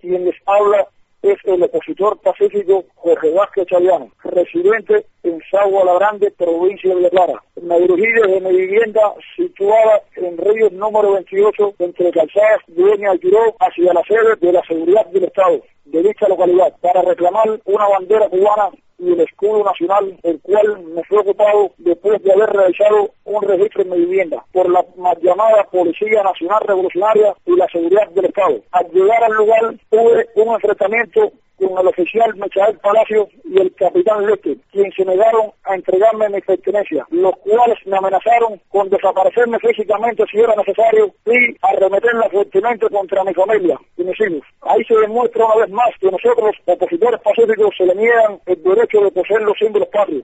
Quien les habla es el opositor pacífico Jorge Vázquez Chaviano, residente en Sagua La Grande, provincia de Villa Clara. Me dirigí desde mi vivienda situada en Ríos número 28, entre Calzadas, Dueña y Quiró, hacia la sede de la seguridad del Estado de dicha localidad, para reclamar una bandera cubana y el escudo nacional, el cual me fue ocupado después de haber realizado un registro en mi vivienda por la mal llamada Policía Nacional Revolucionaria y la Seguridad del Estado. Al llegar al lugar tuve un enfrentamiento con el oficial Michael Palacio y el capitán Leste, quien se negaron a entregarme mis pertenencias, los cuales me amenazaron con desaparecerme físicamente si era necesario y arremeterla fuertemente contra mi familia y mis hijos. Ahí se demuestra una vez más que nosotros, opositores pacíficos, se le niegan el derecho de poseer los símbolos patrios.